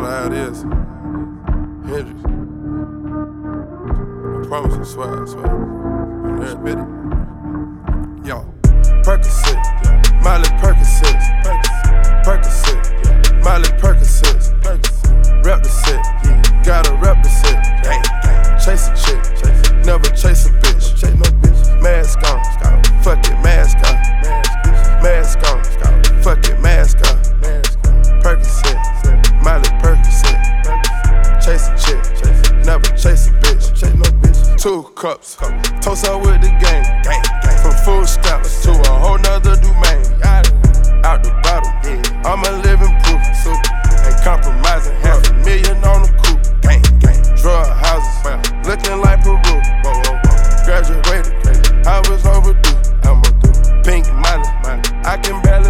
matter how it is. Hendrix. I promise you, swear, I swear. I'm there, admit it. Yo, Percocet, Miley Percocet, Percocet, Miley Percocet, rep the set, gotta rep the set. Chase a chick, never chase a bitch. Mask on, fuck it, mask on. Mask on, fuck it, mask on. Percocet, Miley Percocet. Chase a chick, never chase a bitch. 2 cups, toast up with the gang. From food stamps.